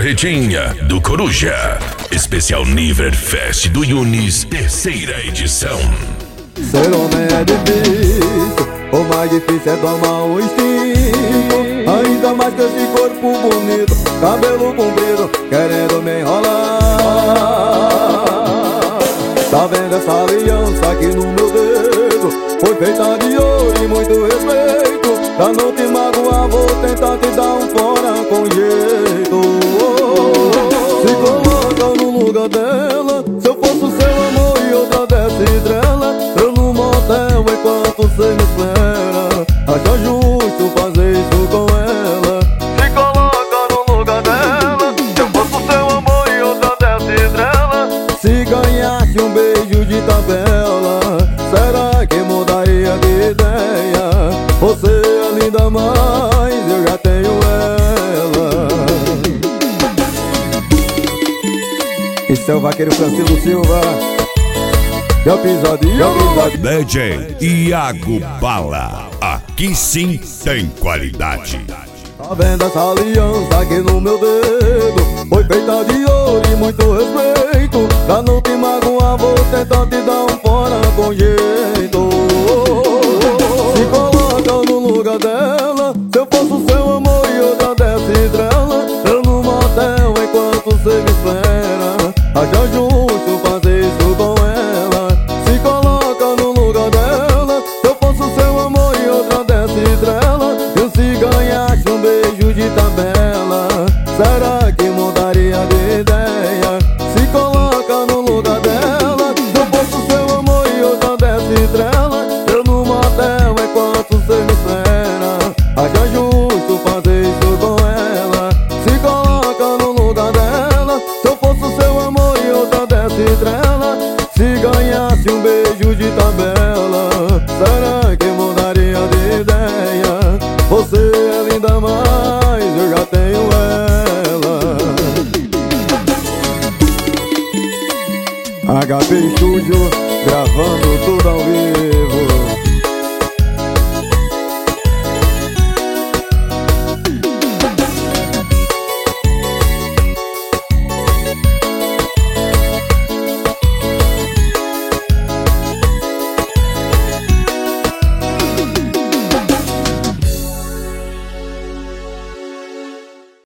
Carretinha do Coruja. Especial Niver Fest do Yunis, terceira edição. Ser homem é difícil, o mais difícil é domar o instinto. Ainda mais com esse corpo bonito, cabelo comprido, querendo me enrolar. Tá vendo essa aliança aqui no meu dedo? Foi feita de ouro e muito respeito. Pra não te magoar vou tentar te dar um fora com jeito. Se coloca no lugar dela, se eu fosse o seu amor e outra dessa estrela, eu no motel enquanto cê me espera. Acha justo fazer isso com ela? Se coloca no lugar dela, se eu fosse o seu amor e outra dessa estrela, se ganhasse um beijo de tabela, será que mudaria de ideia? Você é linda, mas eu já tenho ela. Esse é o vaqueiro Francisco Silva. Já pisadinha, DJ Iago Bala. Aqui sim tem qualidade. Tá vendo essa aliança aqui no meu dedo? Foi feita de ouro e muito respeito. Pra não te magoar vou tentar te dar um fora com jeito. Se coloca no lugar dela, se eu fosse o seu amor e outra dessa estrela, eu no motel enquanto cê me espera. Acha justo fazer isso com ela? Se coloca no lugar dela, se eu fosse o seu amor e outra dessa estrela, eu se ganhasse um beijo de tabela, será que mudaria de ideia? Se coloca no lugar dela, se eu fosse o seu amor e outra dessa estrela, eu no motel enquanto cê me espera. Acha justo fazer isso com ela? Se coloca no lugar dela, se eu fosse o seu amor e outra dessa estrela, se ganhasse um beijo de tabela, será que mudaria de ideia? Você é linda, mas eu já tenho ela. HP Studio, gravando tudo ao vivo.